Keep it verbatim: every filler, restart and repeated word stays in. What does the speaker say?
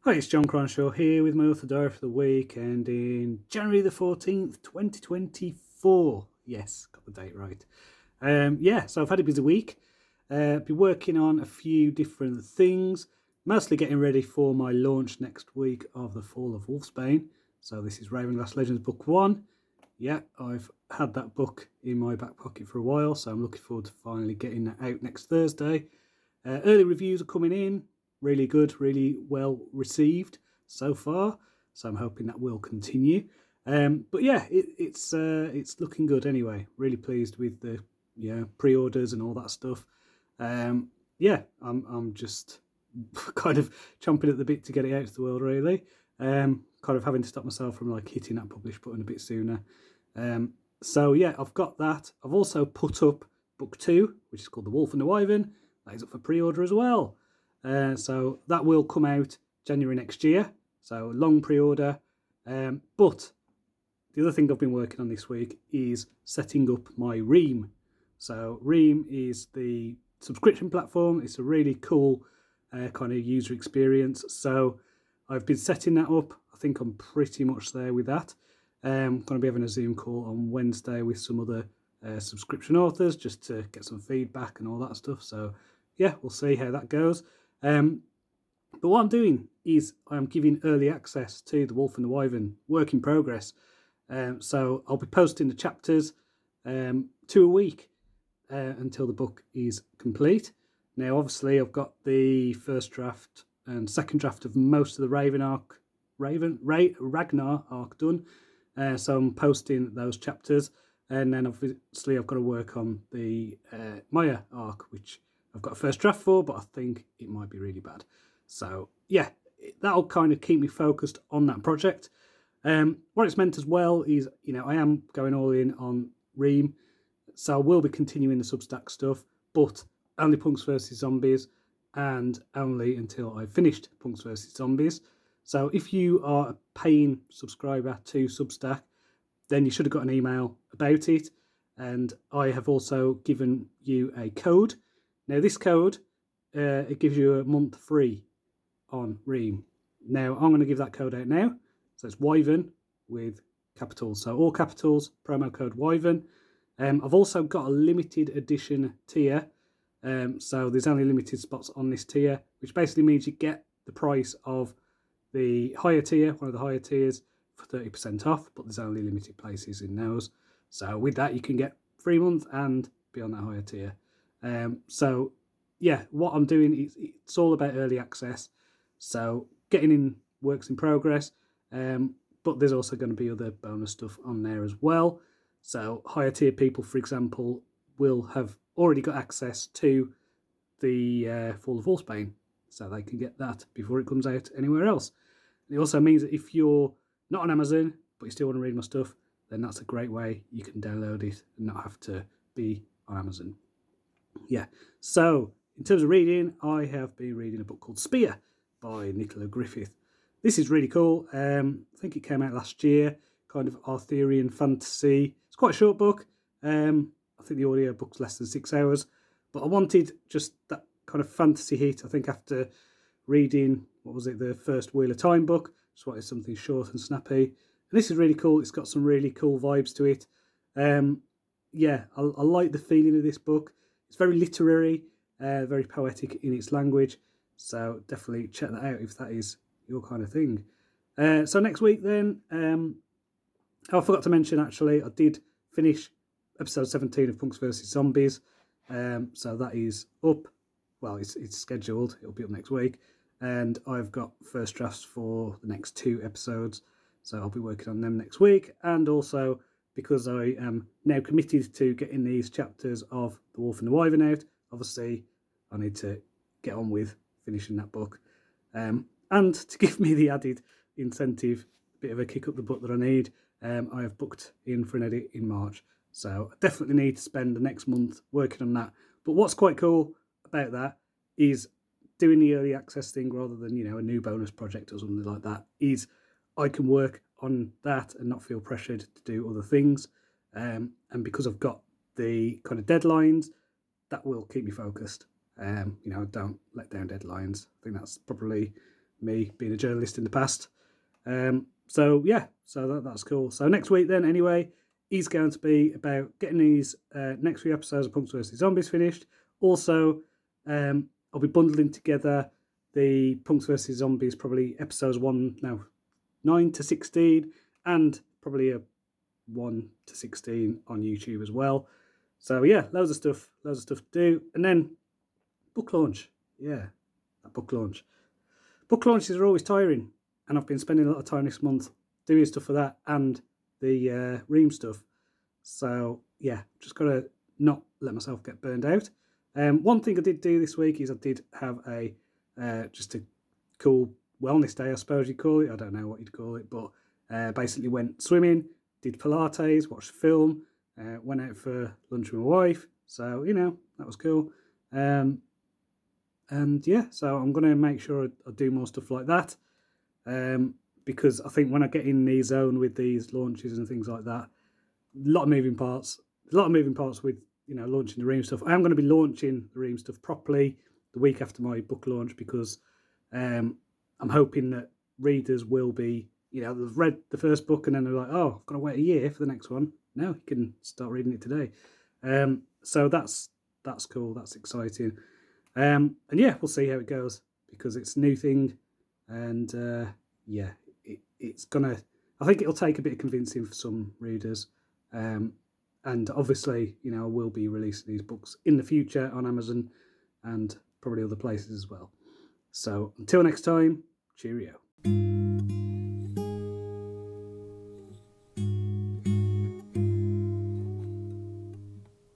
Hi, it's John Cronshaw here with my author diary for the week ending January the fourteenth, twenty twenty-four. Yes, got the date right. Um, yeah, so I've had a busy week. Uh, been working on a few different things, mostly getting ready for my launch next week of The Fall of Wolfsbane. So this is Ravenglass Legends Book one. Yeah, I've had that book in my back pocket for a while, so I'm looking forward to finally getting that out next Thursday. Uh, early reviews are coming in. Really good, really well received so far. So I'm hoping that will continue. Um, but yeah, it, it's uh, it's looking good anyway. Really pleased with the yeah pre-orders and all that stuff. Um, yeah, I'm I'm just kind of chomping at the bit to get it out to the world. Really, um, kind of having to stop myself from like hitting that publish button a bit sooner. Um, so yeah, I've got that. I've also put up book two, which is called The Wolf and the Wyvern. That is up for pre-order as well. Uh, so that will come out January next year. So long pre-order. Um, but the other thing I've been working on this week is setting up my Ream. So Ream is the subscription platform. It's a really cool uh, kind of user experience. So I've been setting that up. I think I'm pretty much there with that. I'm um, going to be having a Zoom call on Wednesday with some other uh, subscription authors just to get some feedback and all that stuff. So yeah, we'll see how that goes. Um, but what I'm doing is I'm giving early access to The Wolf and the Wyvern, work in progress. Um, so I'll be posting the chapters um, two a week uh, until the book is complete. Now, obviously, I've got the first draft and second draft of most of the Raven arc, Raven Ra Ragnar arc done. Uh, so I'm posting those chapters, and then obviously I've got to work on the uh, Maya arc, which I've got a first draft for, but I think it might be really bad. So yeah, that'll kind of keep me focused on that project. Um, what it's meant as well is, you know, I am going all in on Ream, so I will be continuing the Substack stuff, but only Punks versus Zombies, and only until I've finished Punks versus Zombies. So if you are a paying subscriber to Substack, then you should have got an email about it, and I have also given you a code. Now, this code, uh, it gives you a month free on Ream. Now, I'm going to give that code out now. So it's Wyvern with capitals. So all capitals, promo code Wyvern. Um, I've also got a limited edition tier. Um, so there's only limited spots on this tier, which basically means you get the price of the higher tier, one of the higher tiers, for thirty percent off, but there's only limited places in those. So with that, you can get free month and be on that higher tier. Um, so yeah, what I'm doing is it's all about early access. So getting in works in progress, um, but there's also going to be other bonus stuff on there as well. So higher tier people, for example, will have already got access to the uh, Fall of Wolfsbane, so they can get that before it comes out anywhere else. And it also means that if you're not on Amazon, but you still want to read my stuff, then that's a great way you can download it and not have to be on Amazon. Yeah, so in terms of reading, I have been reading a book called Spear by Nicola Griffith. This is really cool. Um, I think it came out last year, kind of Arthurian fantasy. It's quite a short book. Um, I think the audio book's less than six hours, but I wanted just that kind of fantasy hit. I think after reading, what was it, the first Wheel of Time book, just wanted something short and snappy. And this is really cool. It's got some really cool vibes to it. Um, yeah, I, I like the feeling of this book. It's very literary, uh, very poetic in its language. So definitely check that out if that is your kind of thing. Uh, so next week then, um, oh, I forgot to mention actually, I did finish episode seventeen of Punks versus Zombies. Um, so that is up. Well, it's, it's scheduled. It'll be up next week. And I've got first drafts for the next two episodes. So I'll be working on them next week. And also, because I am now committed to getting these chapters of The Wolf and the Wyvern out, obviously I need to get on with finishing that book. Um, and to give me the added incentive, a bit of a kick up the butt that I need, um, I have booked in for an edit in March. So I definitely need to spend the next month working on that. But what's quite cool about that is doing the early access thing rather than, you know, a new bonus project or something like that, is I can work on that and not feel pressured to do other things. Um, and because I've got the kind of deadlines, that will keep me focused. Um, you know, don't let down deadlines. I think that's probably me being a journalist in the past. Um, so yeah, so that, that's cool. So next week then, anyway, is going to be about getting these uh, next few episodes of Punks versus. Zombies finished. Also, um, I'll be bundling together the Punks versus. Zombies, probably episodes one, no, nine to sixteen, and probably a one to sixteen on YouTube as well. So yeah, loads of stuff, loads of stuff to do. And then book launch. Yeah, that book launch. Book launches are always tiring, and I've been spending a lot of time this month doing stuff for that and the uh, Ream stuff. So yeah, just got to not let myself get burned out. Um, one thing I did do this week is I did have a uh, just a cool wellness day, I suppose you'd call it. I don't know what you'd call it, but uh, basically went swimming, did Pilates, watched a film, uh, went out for lunch with my wife. So, you know, that was cool. Um, and yeah, so I'm going to make sure I, I do more stuff like that. Um, because I think when I get in the zone with these launches and things like that, a lot of moving parts, a lot of moving parts with, you know, launching the Ream stuff. I am going to be launching the Ream stuff properly the week after my book launch, because um, I'm hoping that readers will be, you know, they've read the first book and then they're like, oh, I've got to wait a year for the next one. No, you can start reading it today. Um, so that's that's cool. That's exciting. Um, and yeah, we'll see how it goes, because it's a new thing. And uh, yeah, it, it's going to, I think it'll take a bit of convincing for some readers. Um, and obviously, you know, I will be releasing these books in the future on Amazon and probably other places as well. So until next time, cheerio.